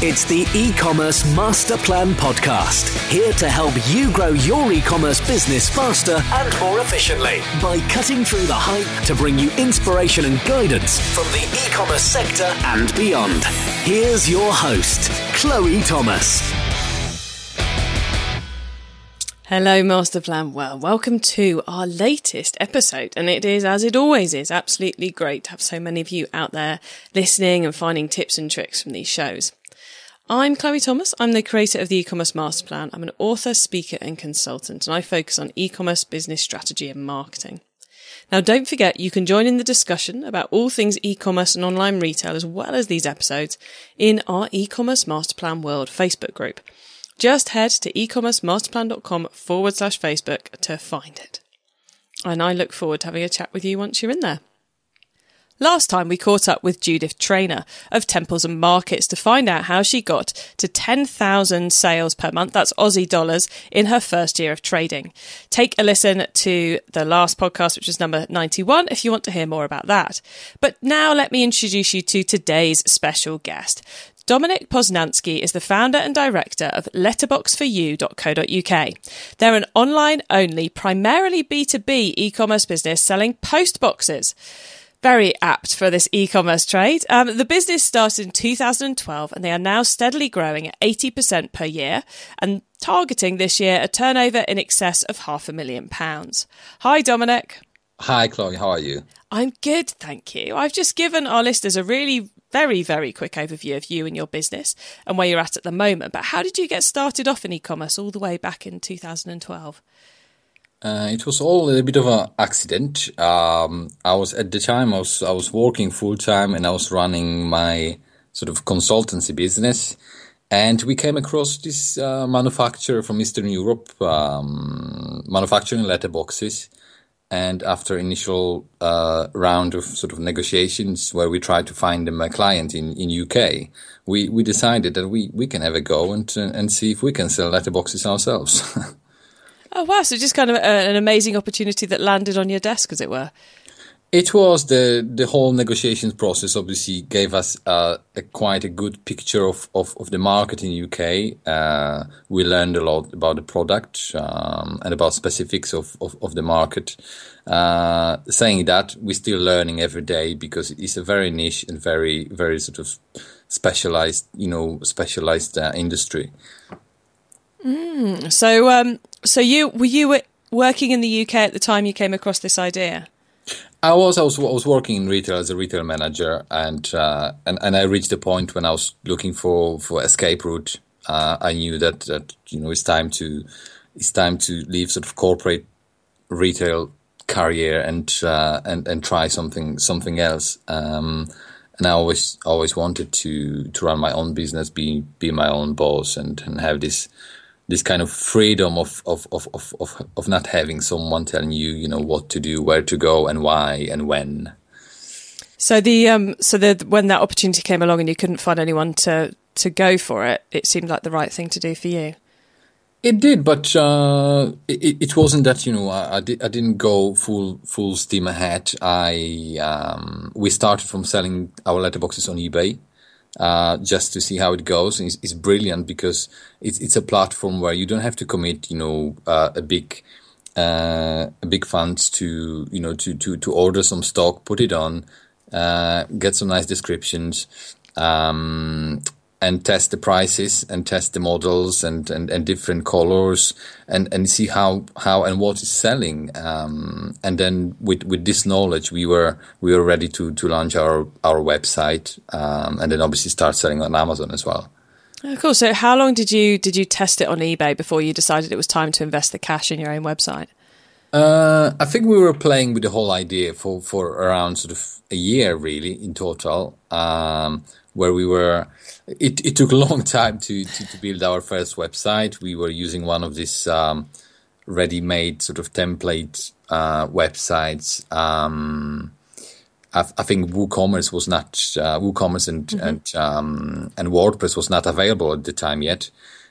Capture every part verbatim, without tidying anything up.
It's the E-commerce Master Plan podcast, here to help you grow your e-commerce business faster and more efficiently by cutting through the hype to bring you inspiration and guidance from the e-commerce sector and beyond. Here's your host, Chloe Thomas. Hello, Master Plan. Well, welcome to our latest episode. And it is, as it always is, absolutely great to have so many of you out there listening and finding tips and tricks from these shows. I'm Chloe Thomas. I'm the creator of the E-commerce Master Plan. I'm an author, speaker and consultant, and I focus on e-commerce business strategy and marketing. Now, don't forget, you can join in the discussion about all things e-commerce and online retail, as well as these episodes, in our E-commerce Master Plan World Facebook group. Just head to ecommercemasterplan.com forward slash Facebook to find it. And I look forward to having a chat with you once you're in there. Last time we caught up with Judith Trainer of Temples and Markets to find out how she got to ten thousand sales per month, that's Aussie dollars, in her first year of trading. Take a listen to the last podcast, which is number ninety-one, if you want to hear more about that. But now let me introduce you to today's special guest. Dominik Poznański is the founder and director of letterbox for you dot co dot uk. They're an online-only, primarily B two B e-commerce business selling post boxes. Very apt for this e-commerce trade. Um, the business started in two thousand twelve and they are now steadily growing at eighty percent per year and targeting this year a turnover in excess of half a million pounds. Hi, Dominik. Hi, Chloe. How are you? I'm good, thank you. I've just given our listeners a really very, very quick overview of you and your business and where you're at at the moment. But how did you get started off in e-commerce all the way back in two thousand twelve? Uh, it was all a bit of an accident. Um, I was at the time I was I was working full time and I was running my sort of consultancy business, and we came across this uh, manufacturer from Eastern Europe um, manufacturing letterboxes. And after initial uh, round of sort of negotiations where we tried to find them a client in, in U K, we, we decided that we, we can have a go and and see if we can sell letterboxes ourselves. Oh, wow. So just kind of a, an amazing opportunity that landed on your desk, as it were. It was the the whole negotiations process obviously gave us uh, a, quite a good picture of, of, of the market in U K. Uh, we learned a lot about the product um, and about specifics of, of, of the market. Uh, saying that, we're still learning every day because it's a very niche and very, very sort of specialized, you know, specialized uh, industry. Mm. So, um, so you were you working in the U K at the time you came across this idea? I was, I was, I was working in retail as a retail manager, and uh, and and I reached a point when I was looking for, for escape route. Uh, I knew that, that you know it's time to it's time to leave sort of corporate retail career and uh, and and try something something else. Um, and I always always wanted to, to run my own business, be be my own boss, and, and have this. This kind of freedom of, of, of, of, of, of not having someone telling you, you know, what to do, where to go, and why, and when. So the um, so the when that opportunity came along and you couldn't find anyone to, to go for it, it seemed like the right thing to do for you. It did, but uh, it, it wasn't that, you know, I, I, did, I didn't go full full steam ahead. I um, we started from selling our letterboxes on eBay. Uh, just to see how it goes. It's, it's brilliant because it's it's a platform where you don't have to commit, you know, uh, a big, uh, a big funds to, you know, to, to, to order some stock, put it on, uh, get some nice descriptions, um, and test the prices and test the models and, and, and different colors and, and see how, how and what is selling. Um, and then with, with this knowledge, we were, we were ready to, to launch our, our website, um, and then obviously start selling on Amazon as well. Oh, cool. So how long did you, did you test it on eBay before you decided it was time to invest the cash in your own website? Uh, I think we were playing with the whole idea for, for around sort of a year really in total, um, where we were, it, it took a long time to, to, to build our first website. We were using one of these um, ready-made sort of template uh, websites. Um, I, I think WooCommerce was not, uh, WooCommerce and, mm-hmm. and, um, and WordPress was not available at the time yet.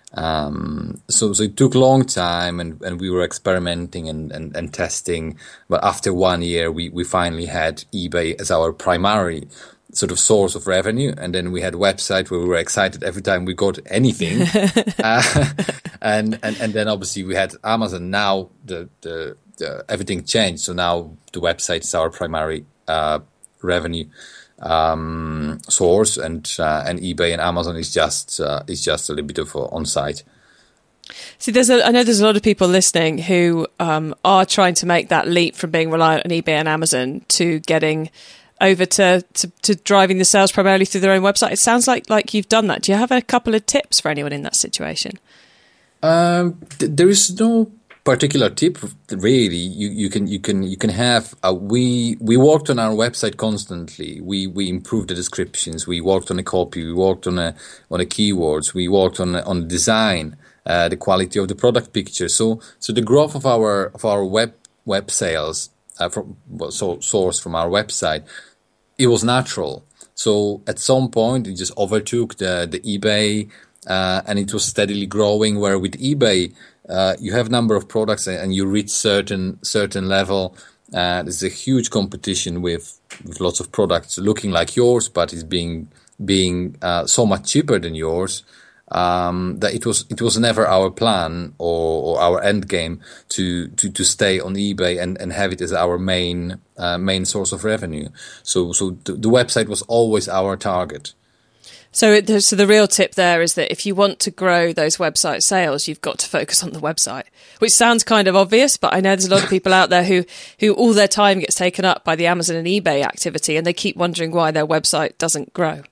Um, so, so it took a long time and, and we were experimenting and, and, and testing. But after one year, we, we finally had eBay as our primary sort of source of revenue, and then we had a website where we were excited every time we got anything, uh, and, and and then obviously we had Amazon. Now the the, the everything changed, so now the website is our primary uh, revenue um, source, and uh, and eBay and Amazon is just uh, is just a little bit of on site. See, there's a, I know there's a lot of people listening who um, are trying to make that leap from being reliant on eBay and Amazon to getting over to, to, to driving the sales primarily through their own website. It sounds like, like you've done that. Do you have a couple of tips for anyone in that situation? Um, th- there is no particular tip, really. You, you can you can you can have. Uh, we we worked on our website constantly. We we improved the descriptions. We worked on the copy. We worked on a, on the keywords. We worked on on design, uh, the quality of the product picture. So so the growth of our of our web web sales uh, from well, so source from our website. It was natural. So at some point, it just overtook the, the eBay, uh, and it was steadily growing. Where with eBay, uh, you have number of products and you reach certain certain level. Uh, there's a huge competition with, with lots of products looking like yours, but it's being being uh, so much cheaper than yours. Um, that it was it was never our plan or, or our end game to, to, to stay on eBay and, and have it as our main uh, main source of revenue. So so the, the website was always our target. So it, so the real tip there is that if you want to grow those website sales, you've got to focus on the website, which sounds kind of obvious, but I know there's a lot of people out there who who all their time gets taken up by the Amazon and eBay activity, and they keep wondering why their website doesn't grow.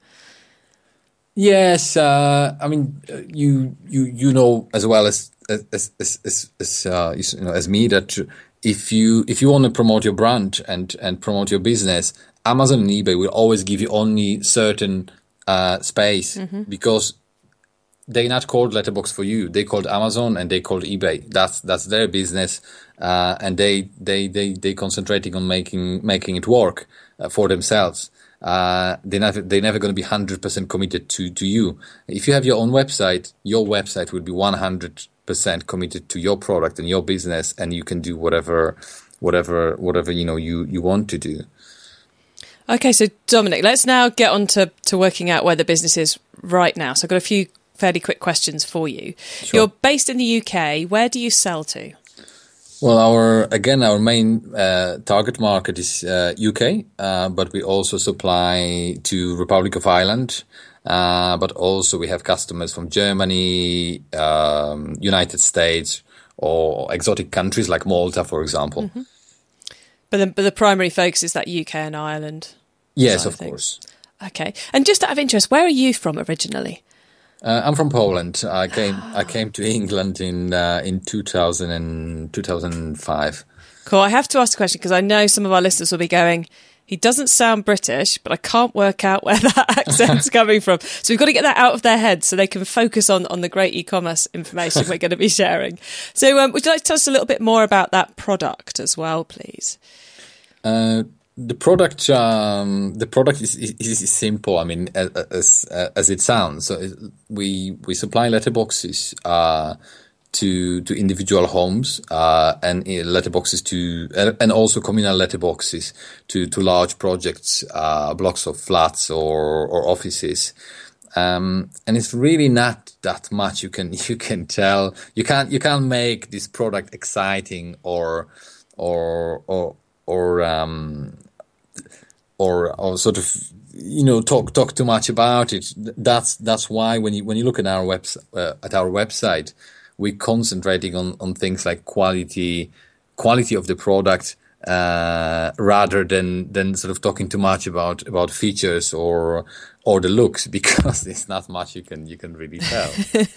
Yes, uh, I mean you you you know as well as as as as, as uh, you know as me that if you if you want to promote your brand and and promote your business, Amazon and eBay will always give you only certain uh, space mm-hmm. because they're not called Letterboxd for you. They called Amazon and they called eBay. That's that's their business, uh, and they they they they concentrating on making making it work uh, for themselves. Uh, they're never, they're never going to be one hundred percent committed to, to you. If you have your own website, your website will be one hundred percent committed to your product and your business, and you can do whatever, whatever, whatever, you know, you, you want to do. Okay. So Dominic, let's now get on to, to working out where the business is right now. So I've got a few fairly quick questions for you. Sure. You're based in the U K. Where do you sell to? Well, our again, our main uh, target market is uh, U K, uh, but we also supply to Republic of Ireland, uh, but also we have customers from Germany, um, United States, or exotic countries like Malta, for example. Mm-hmm. But the, but the primary focus is that U K and Ireland. Yes, of course. Okay, and just out of interest, where are you from originally? Uh, I'm from Poland. I came I came to England in uh, in two thousand and two thousand five. Cool. I have to ask a question because I know some of our listeners will be going, he doesn't sound British, but I can't work out where that accent's coming from. So we've got to get that out of their heads so they can focus on, on the great e-commerce information we're going to be sharing. So um, would you like to tell us a little bit more about that product as well, please? Uh The product, um, the product is, is, is simple. I mean, as as, as it sounds. So we we supply letterboxes uh, to to individual homes uh, and letterboxes to and also communal letterboxes to to large projects, uh, blocks of flats or or offices. Um, and it's really not that much. You can you can tell you can't you can't make this product exciting or or or or um. Or, or sort of, you know, talk talk too much about it. That's that's why when you when you look at our webs uh, at our website, we're concentrating on, on things like quality quality of the product uh, rather than than sort of talking too much about, about features or or the looks, because there's not much you can you can really tell.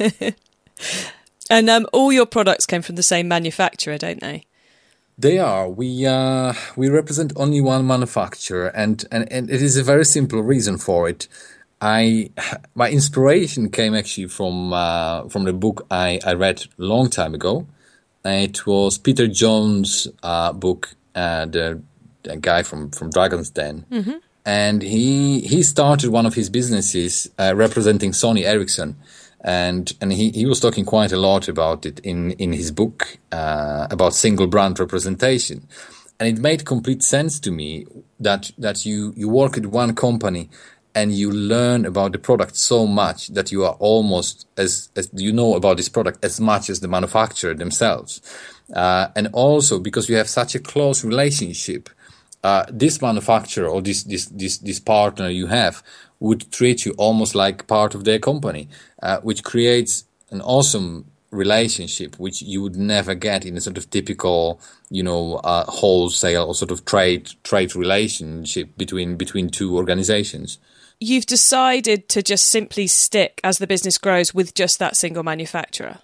And um, all your products came from the same manufacturer, don't they? They are. We uh, we represent only one manufacturer, and, and, and it is a very simple reason for it. I my inspiration came actually from uh, from the book I, I read a long time ago. It was Peter Jones' uh, book, uh, the, the guy from, from Dragon's Den, mm-hmm. and he he started one of his businesses uh, representing Sony Ericsson. And and he, he was talking quite a lot about it in, in his book uh, about single brand representation. And it made complete sense to me that that you, you work at one company and you learn about the product so much that you are almost as, as you know about this product as much as the manufacturer themselves. Uh, and also because you have such a close relationship, uh, this manufacturer or this, this, this, this partner you have would treat you almost like part of their company, uh, which creates an awesome relationship, which you would never get in a sort of typical, you know, uh, wholesale or sort of trade trade relationship between between two organizations. You've decided to just simply stick, as the business grows, with just that single manufacturer.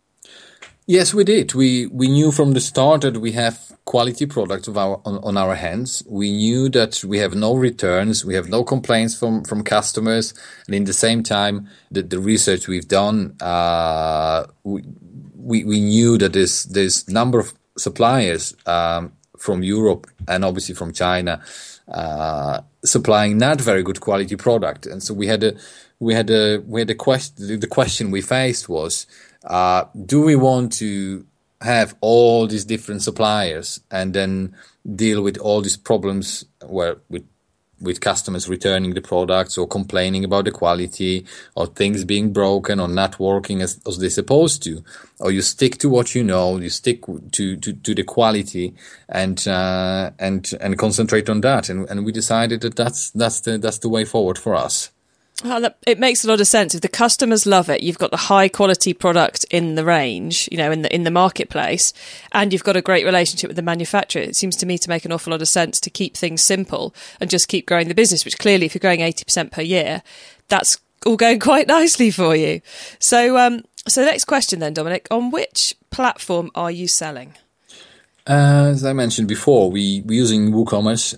Yes, we did. We we knew from the start that we have quality products of our on, on our hands. We knew that we have no returns, we have no complaints from, from customers, and in the same time, the, the research we've done, uh, we, we we knew that there's there's number of suppliers um, from Europe and obviously from China uh, supplying not very good quality product, and so we had a we had a we had a question. The question we faced was, Uh, do we want to have all these different suppliers and then deal with all these problems where with with customers returning the products or complaining about the quality or things being broken or not working as, as they're supposed to? Or you stick to what you know, you stick to, to, to the quality and uh, and and concentrate on that. And, and we decided that that's that's the that's the way forward for us. Well, it makes a lot of sense. If the customers love it, you've got the high quality product in the range, you know, in the in the marketplace, and you've got a great relationship with the manufacturer. It seems to me to make an awful lot of sense to keep things simple and just keep growing the business, which clearly, if you're growing eighty percent per year, that's all going quite nicely for you. So, um, so the next question then, Dominic, on which platform are you selling? Uh, as I mentioned before, we, we're using WooCommerce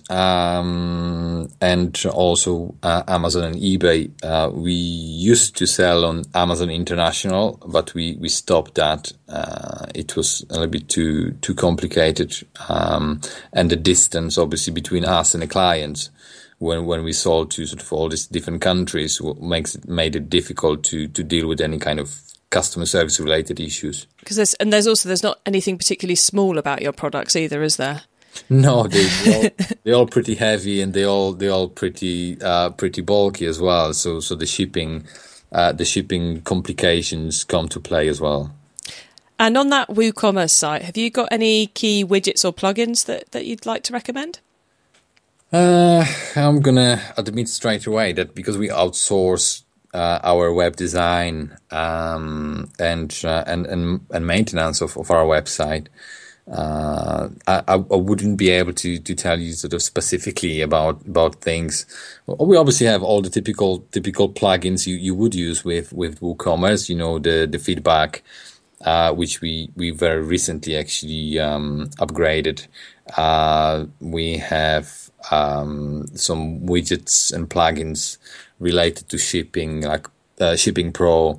um, and also uh, Amazon and eBay. Uh, we used to sell on Amazon International, but we, we stopped that. Uh, it was a little bit too too complicated, um, and the distance, obviously, between us and the clients when when we sold to sort of all these different countries makes it made it difficult to to deal with any kind of customer service related issues. Because there's and there's also there's not anything particularly small about your products either, is there? No, they they're all, they're all pretty heavy and they all they all pretty uh, pretty bulky as well. So so the shipping uh, the shipping complications come to play as well. And on that WooCommerce site, have you got any key widgets or plugins that, that you'd like to recommend? Uh, I'm gonna admit straight away that because we outsource Uh, our web design um, and, uh, and and and maintenance of, of our website, uh, I, I wouldn't be able to, to tell you sort of specifically about, about things. We obviously have all the typical typical plugins you, you would use with, with WooCommerce. You know, the the feedback, uh, which we, we very recently actually um, upgraded. Uh, we have um, some widgets and plugins related to shipping, like uh, Shipping Pro,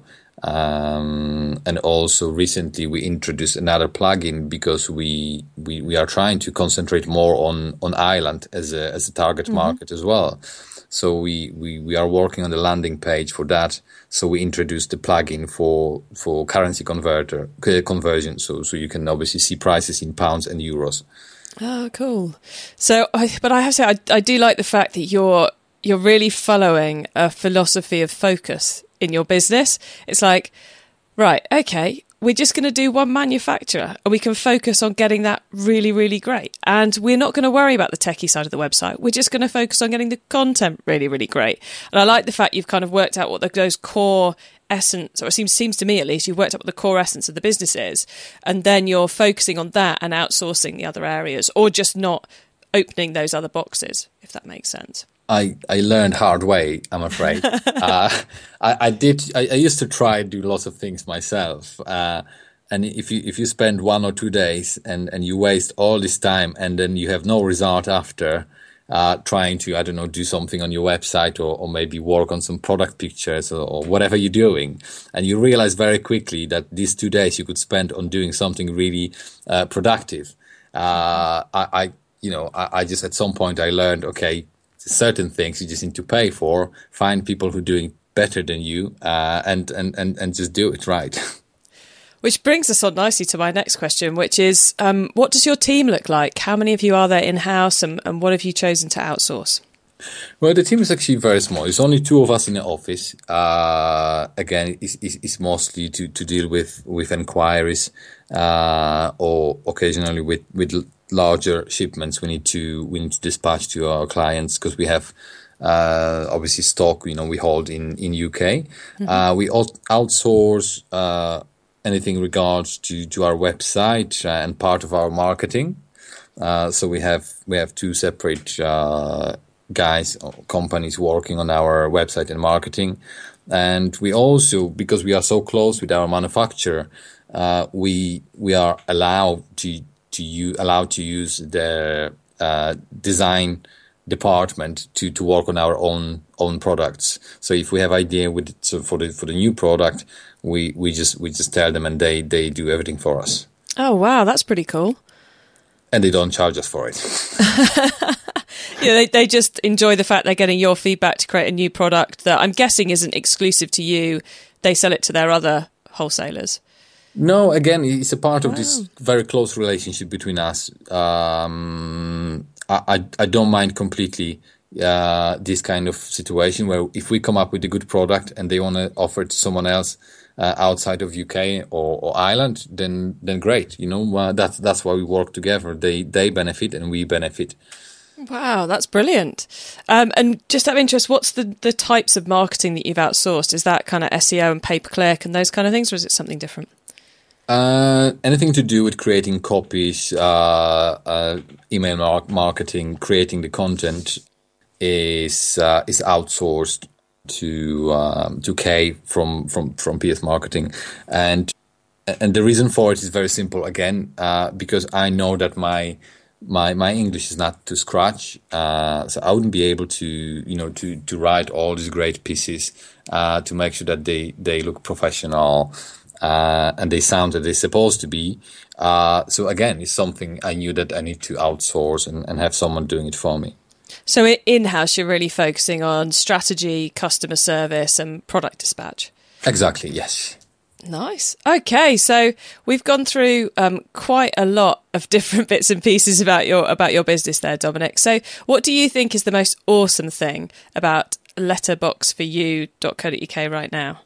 um, and also recently we introduced another plugin because we we, we are trying to concentrate more on, on Ireland as a as a target mm-hmm. market as well. So we, we, we are working on the landing page for that. So we introduced the plugin for for currency converter conversion. So so you can obviously see prices in pounds and euros. Oh, cool. So, I, but I have to say, I, I do like the fact that you're you're really following a philosophy of focus in your business. It's like, right, okay, we're just going to do one manufacturer and we can focus on getting that really, really great. And we're not going to worry about the techie side of the website. We're just going to focus on getting the content really, really great. And I like the fact you've kind of worked out what the, those core essence, or it seems, seems to me at least, you've worked out what the core essence of the business is. And then you're focusing on that and outsourcing the other areas, or just not opening those other boxes, if that makes sense. I, I learned hard way, I'm afraid. uh, I, I did. I, I used to try to do lots of things myself. Uh, and if you if you spend one or two days and, and you waste all this time and then you have no result after uh, trying to, I don't know, do something on your website or, or maybe work on some product pictures or, or whatever you're doing, and you realize very quickly that these two days you could spend on doing something really uh, productive. Uh, I, I you know I, I just at some point I learned, okay, certain things you just need to pay for, find people who are doing better than you, uh, and, and, and, and just do it right. Which brings us on nicely to my next question, which is, um, what does your team look like? How many of you are there in-house, and, and what have you chosen to outsource? Well, the team is actually very small. It's only two of us in the office. Uh, again, it's, it's, it's mostly to, to deal with, with inquiries uh, or occasionally with, with larger shipments we need to we need to dispatch to our clients, because we have uh, obviously stock, you know, we hold in, in U K. Mm-hmm. Uh, we outsource uh, anything regards to, to our website and part of our marketing. Uh, so we have we have two separate uh, guys or companies working on our website and marketing, and we also, because we are so close with our manufacturer, uh, we we are allowed to to use allowed to use their uh, design department to, to work on our own own products. So if we have idea with it, so for the for the new product, we, we just we just tell them, and they, they do everything for us. Oh wow, that's pretty cool. And they don't charge us for it. Yeah, they they just enjoy the fact they're getting your feedback to create a new product that I'm guessing isn't exclusive to you. They sell it to their other wholesalers. No, again, it's a part of wow. this very close relationship between us. Um, I, I I don't mind completely uh, this kind of situation where if we come up with a good product and they want to offer it to someone else uh, outside of U K or, or Ireland, then then great. You know, uh, that's that's why we work together. They they benefit and we benefit. Wow, that's brilliant. Um, and just out of interest, what's the, the types of marketing that you've outsourced? Is that kind of S E O and pay-per-click and those kind of things, or is it something different? Uh, anything to do with creating copies, uh, uh, email mar- marketing, creating the content is uh, is outsourced to um, to Kay from from from P S Marketing, and and the reason for it is very simple. Again, uh, because I know that my My my English is not to scratch, uh, so I wouldn't be able to, you know, to, to write all these great pieces uh, to make sure that they, they look professional uh, and they sound that they're supposed to be. Uh, so again, it's something I knew that I need to outsource and, and have someone doing it for me. So in-house, you're really focusing on strategy, customer service and product dispatch? Exactly, yes. Nice. Okay, so we've gone through um, quite a lot of different bits and pieces about your about your business there, Dominic. So what do you think is the most awesome thing about letterbox for you dot co dot U K right now?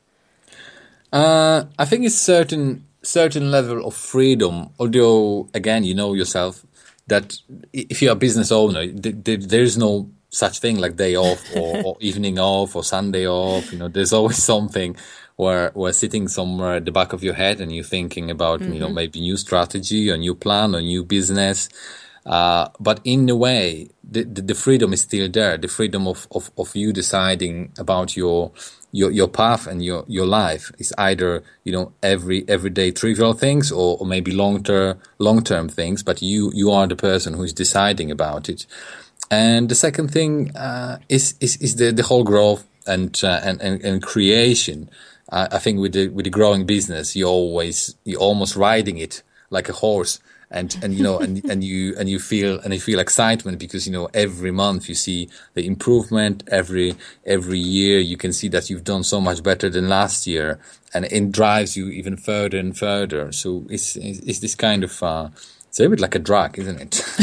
Uh, I think it's certain certain level of freedom, although, again, you know yourself that if you're a business owner, th- th- there is no such thing like day off or, or evening off or Sunday off. You know, there's always something where we're sitting somewhere at the back of your head and you're thinking about, mm-hmm. you know, maybe new strategy or new plan or new business. Uh, but in a way, the, the, the freedom is still there. The freedom of, of, of you deciding about your, your, your path and your, your life is either, you know, every, everyday trivial things or, or maybe long-term, long-term things, but you, you are the person who's deciding about it. And the second thing, uh, is, is, is the, the whole growth and, uh, and, and, and creation. I think with the with the growing business, you always you're almost riding it like a horse, and, and you know and, and you and you feel and you feel excitement because you know every month you see the improvement. Every every year you can see that you've done so much better than last year, and it drives you even further and further. So it's it's, it's this kind of uh, it's a bit like a drug, isn't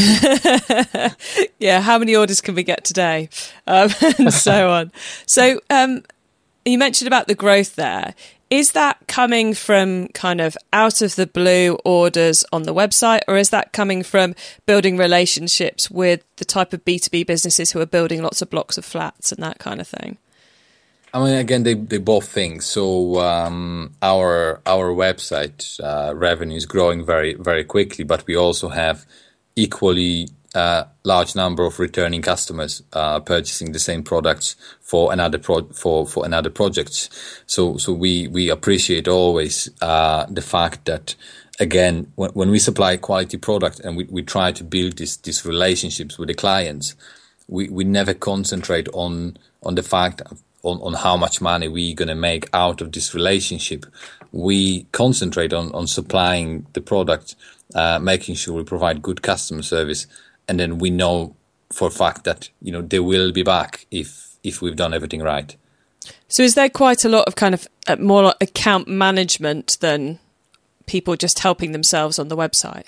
it? Yeah. How many orders can we get today, um, and so on. So. Um, You mentioned about the growth there. Is that coming from kind of out of the blue orders on the website, or is that coming from building relationships with the type of B two B businesses who are building lots of blocks of flats and that kind of thing? I mean, again, they they both things. So um, our our website uh, revenue is growing very very quickly, but we also have equally uh, large number of returning customers uh, purchasing the same products for another pro- for for another project. So so we we appreciate always uh, the fact that again when, when we supply quality product and we, we try to build this these relationships with the clients, we, we never concentrate on on the fact of, on on how much money we're gonna make out of this relationship. We concentrate on on supplying the product, uh, making sure we provide good customer service. And then we know for a fact that, you know, they will be back if if we've done everything right. So is there quite a lot of kind of uh, more like account management than people just helping themselves on the website?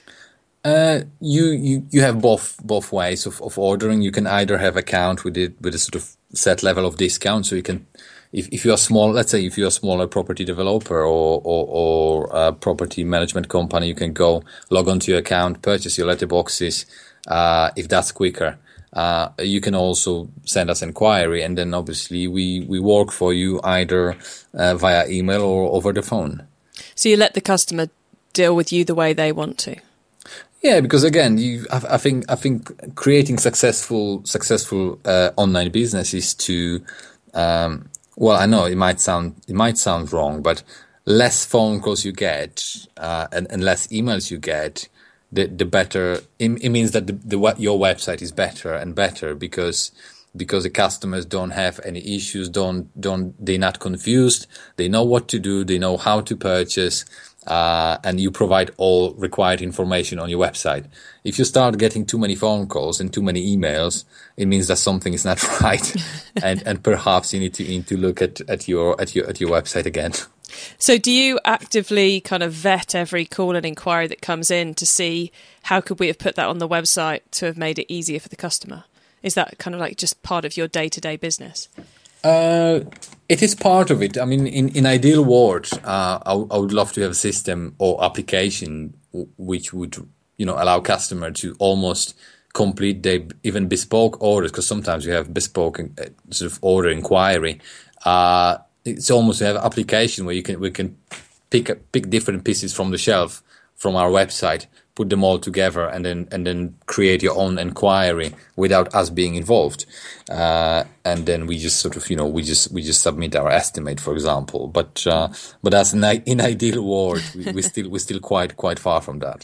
Uh, you, you, you have both both ways of, of ordering. You can either have account with it with a sort of set level of discount, so you can, if, if you're small, let's say if you're a smaller property developer or, or, or a property management company, you can go log onto your account, purchase your letterboxes, uh, if that's quicker. Uh, you can also send us inquiry, and then obviously we, we work for you either uh, via email or over the phone. So you let the customer deal with you the way they want to. Yeah, because again, you, I, I think I think creating successful successful uh, online business is to, um, well, I know it might sound it might sound wrong, but less phone calls you get uh, and, and less emails you get, the the better. It, it means that the, the your website is better and better because because the customers don't have any issues, don't don't they're not confused, they know what to do, they know how to purchase. Uh, and you provide all required information on your website. If you start getting too many phone calls and too many emails, it means that something is not right, and and perhaps you need to need to look at, at your at your at your website again. So, do you actively kind of vet every call and inquiry that comes in to see how could we have put that on the website to have made it easier for the customer? Is that kind of like just part of your day to day business? Uh, it is part of it. I mean, in, in ideal world, uh, I, I would love to have a system or application w- which would, you know, allow customer to almost complete their even bespoke orders, because sometimes you have bespoke uh, sort of order inquiry. Uh, it's almost to have an application where you can we can pick pick different pieces from the shelf from our website, put them all together, and then and then create your own inquiry without us being involved. Uh, and then we just sort of, you know, we just we just submit our estimate, for example. But uh, but as an in ideal world, we, we still we're still quite quite far from that.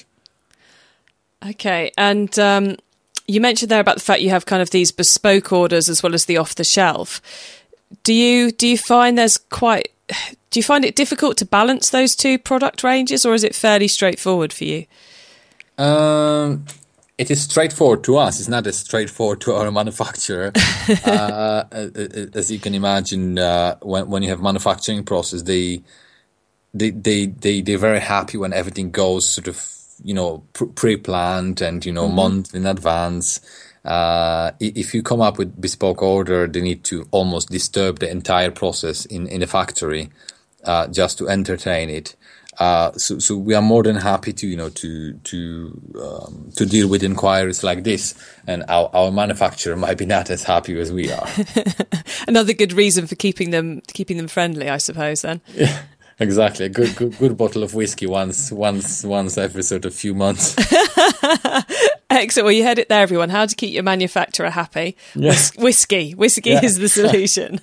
Okay, and um, you mentioned there about the fact you have kind of these bespoke orders as well as the off the shelf. Do you do you find there's quite do you find it difficult to balance those two product ranges, or is it fairly straightforward for you? Um, it is straightforward to us. It's not as straightforward to our manufacturer. uh, as you can imagine, uh, when when you have manufacturing process, they they they they they're very happy when everything goes sort of, you know, pre-planned and, you know, mm-hmm. months in advance. Uh, if you come up with bespoke order, they need to almost disturb the entire process in, in the factory, uh, just to entertain it. Uh, so, so we are more than happy to, you know, to, to, um, to deal with inquiries like this. And our, our manufacturer might be not as happy as we are. Another good reason for keeping them, keeping them friendly, I suppose, then. Yeah. Exactly, a good, good, good bottle of whiskey once, once, once every sort of few months. Excellent. Well, you heard it there, everyone. How to keep your manufacturer happy? Yeah. Whis- whiskey, whiskey yeah. is the solution.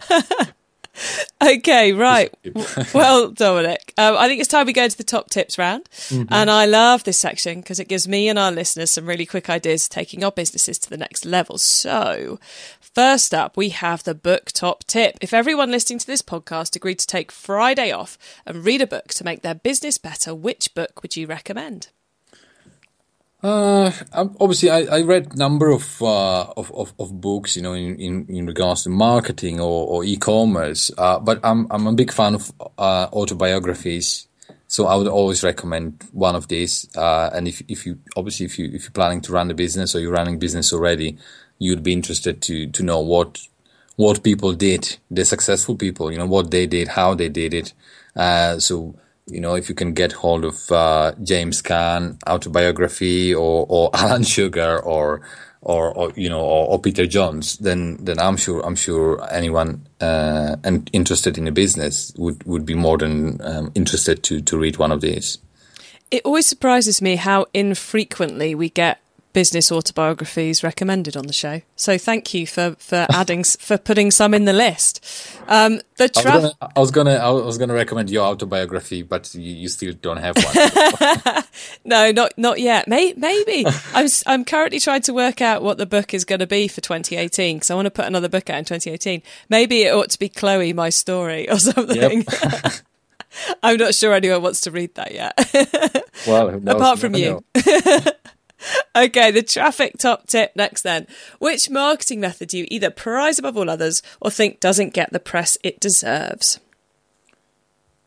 Okay, right. Well, Dominic, um, I think it's time we go to the top tips round. Mm-hmm. And I love this section because it gives me and our listeners some really quick ideas taking our businesses to the next level. So, first up, we have the book top tip. If everyone listening to this podcast agreed to take Friday off and read a book to make their business better, which book would you recommend? Uh, obviously, I, I read a number of, uh, of, of, of books, you know, in, in, in regards to marketing or, or e-commerce. Uh, but I'm, I'm a big fan of, uh, autobiographies. So I would always recommend one of these. Uh, and if, if you, obviously, if you, if you're planning to run a business or you're running business already, you'd be interested to, to know what, what people did, the successful people, you know, what they did, how they did it. Uh, so, you know, if you can get hold of uh, James Caan autobiography or, or Alan Sugar or, or, or you know, or, or Peter Jones, then then I'm sure I'm sure anyone uh, and interested in a business would, would be more than um, interested to to read one of these. It always surprises me how infrequently we get business autobiographies recommended on the show. So thank you for, for adding, for putting some in the list. Um, the tra- I was gonna, I was gonna recommend your autobiography, but you, you still don't have one. No, not, not yet. May, maybe. I'm, I'm currently trying to work out what the book is going to be for twenty eighteen, because I want to put another book out in twenty eighteen. Maybe it ought to be Chloe, My Story or something. Yep. I'm not sure anyone wants to read that yet. Well, who knows? Apart from you. Okay, the traffic top tip next then. Which marketing method do you either prize above all others or think doesn't get the press it deserves?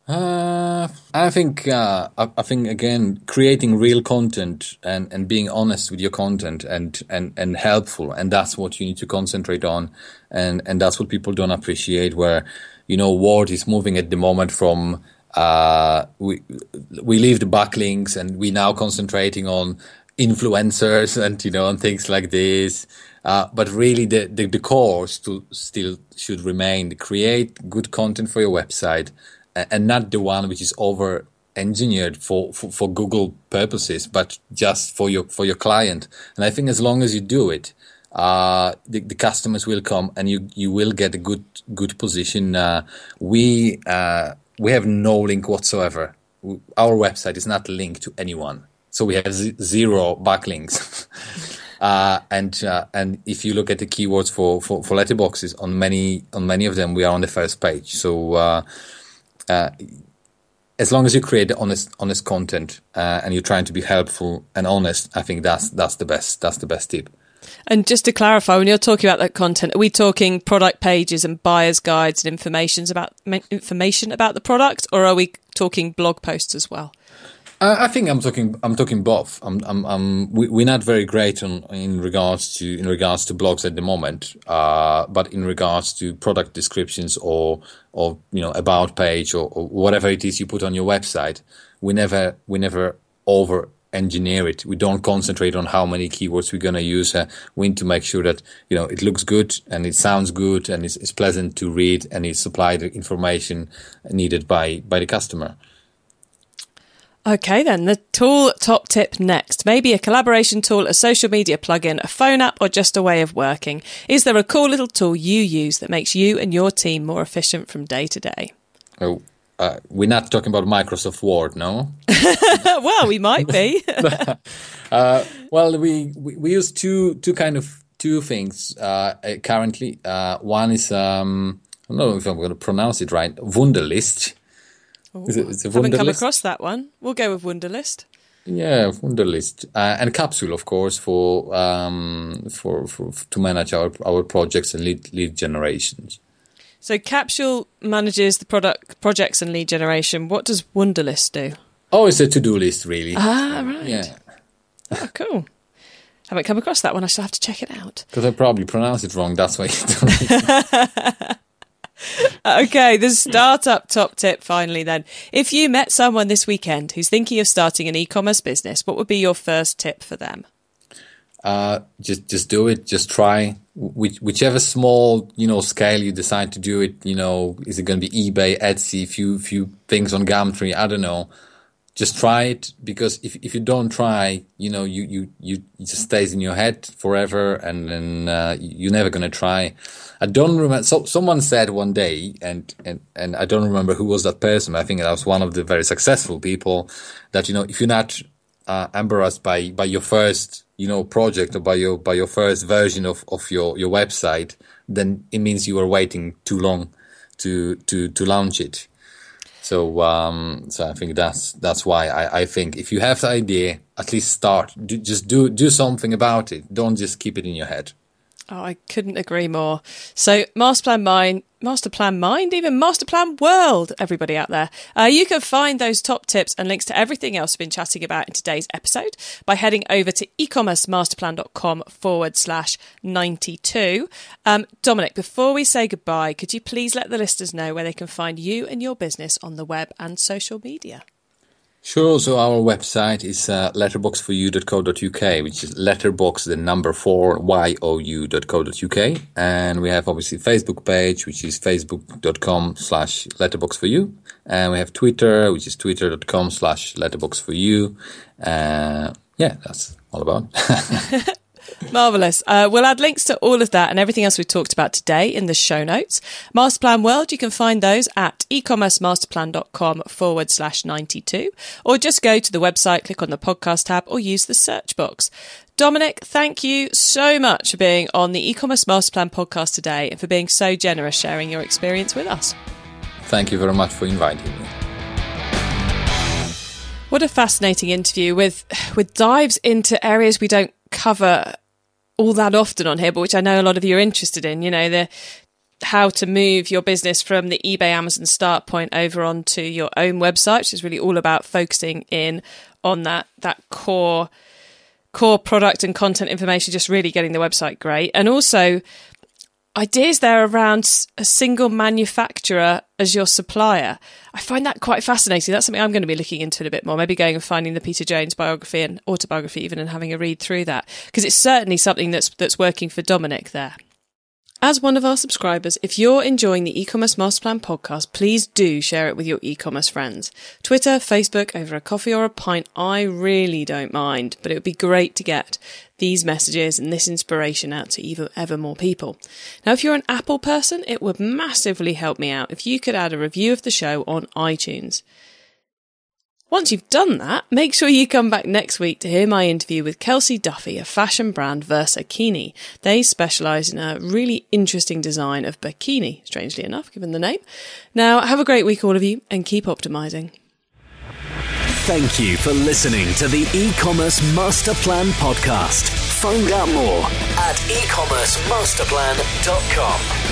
Uh, I think, uh, I, I think again, creating real content and, and being honest with your content and, and, and helpful. And that's what you need to concentrate on. And, and that's what people don't appreciate, where, you know, word is moving at the moment from, uh, we, we leave the backlinks and we now concentrating on influencers and, you know, and things like this. Uh, but really the, the, the core still, still should remain. Create good content for your website, and not the one which is over engineered for, for, for Google purposes, but just for your for your client. And I think as long as you do it, uh, the, the customers will come, and you, you will get a good good position. Uh, we uh, we have no link whatsoever. Our website is not linked to anyone, so we have z- zero backlinks. uh, and uh, and if you look at the keywords for, for, for letterboxes, on many on many of them we are on the first page. So. Uh, Uh, as long as you create honest, honest content uh, and you're trying to be helpful and honest, I think that's that's the best. That's the best tip. And just to clarify, when you're talking about that content, are we talking product pages and buyer's guides and informations about information about the product, or are we talking blog posts as well? I think I'm talking. I'm talking both. I'm. I'm. I'm we, we're not very great on in regards to in regards to blogs at the moment. Uh, but in regards to product descriptions or or you know about page or, or whatever it is you put on your website, we never we never over engineer it. We don't concentrate on how many keywords we're going to use. Uh, we need to make sure that you know it looks good and it sounds good and it's, it's pleasant to read and it supplies the information needed by by the customer. Okay, then the tool top tip next. Maybe a collaboration tool, a social media plugin, a phone app, or just a way of working. Is there a cool little tool you use that makes you and your team more efficient from day to day? Oh, uh, we're not talking about Microsoft Word, no? Well, we might be. uh, well, we, we we use two two kind of two things uh, currently. Uh, one is um, I don't know if I'm going to pronounce it right. Wunderlist. Ooh, Is it, it's a haven't come Wunderlist? across that one. We'll go with Wunderlist. Yeah, Wunderlist uh, and Capsule, of course, for um for, for to manage our our projects and lead lead generations. So Capsule manages the product projects and lead generation. What does Wunderlist do? Oh, it's a to-do list, really. Ah, right. Yeah. Oh, cool. Haven't come across that one. I shall have to check it out. Because I probably pronounced it wrong. That's why you don't. Okay, the startup top tip finally then. If you met someone this weekend who's thinking of starting an e-commerce business, what would be your first tip for them? Uh, just just do it. Just try. Which, whichever small, you know, scale you decide to do it, you know, is it going to be eBay, Etsy, few few things on Gumtree? I don't know. Just try it, because if if you don't try, you know, you you you it just stays in your head forever, and then uh, you're never gonna try. I don't remember. So someone said one day, and and and I don't remember who was that person. I think that was one of the very successful people. That you know, if you're not uh, embarrassed by by your first, you know, project or by your by your first version of of your your website, then it means you were waiting too long to to to launch it. So, um, so I think that's that's why I, I think if you have the idea, at least start. Do, just do do something about it. Don't just keep it in your head. Oh, I couldn't agree more. So, Masterplan Mind, Masterplan Mind, even Masterplan World, everybody out there. Uh, you can find those top tips and links to everything else we've been chatting about in today's episode by heading over to ecommercemasterplan.com forward slash 92. Um, Dominic, before we say goodbye, could you please let the listeners know where they can find you and your business on the web and social media? Sure. So our website is uh, letterbox for you dot co dot uk, which is letterbox, the number four, Y O U dot co dot uk. And we have obviously Facebook page, which is facebook.com slash letterbox for you. And we have Twitter, which is twitter.com slash letterbox for you. Uh, yeah, that's all about. Marvellous. Uh, we'll add links to all of that and everything else we've talked about today in the show notes. Masterplan World, you can find those at ecommercemasterplan.com forward slash 92, or just go to the website, click on the podcast tab, or use the search box. Dominic, thank you so much for being on the E-commerce Masterplan podcast today and for being so generous sharing your experience with us. Thank you very much for inviting me. What a fascinating interview with with dives into areas we don't cover all that often on here, but which I know a lot of you are interested in. You know, the how to move your business from the eBay, Amazon start point over onto your own website, which is really all about focusing in on that that core core product and content information, just really getting the website great. And also ideas there around a single manufacturer as your supplier. I find that quite fascinating. That's something I'm going to be looking into a bit more, maybe going and finding the Peter Jones biography and autobiography even and having a read through that, because it's certainly something that's that's working for Dominic there. As one of our subscribers, if you're enjoying the E-Commerce Masterplan podcast, please do share it with your e-commerce friends. Twitter, Facebook, over a coffee or a pint, I really don't mind, but it would be great to get these messages and this inspiration out to even ever more people. Now, if you're an Apple person, it would massively help me out if you could add a review of the show on iTunes. Once you've done that, make sure you come back next week to hear my interview with Kelsey Duffy of fashion brand Versakini. They specialise in a really interesting design of bikini, strangely enough, given the name. Now, have a great week, all of you, and keep optimising. Thank you for listening to the E-Commerce Masterplan podcast. Find out more at e commerce masterplan dot com.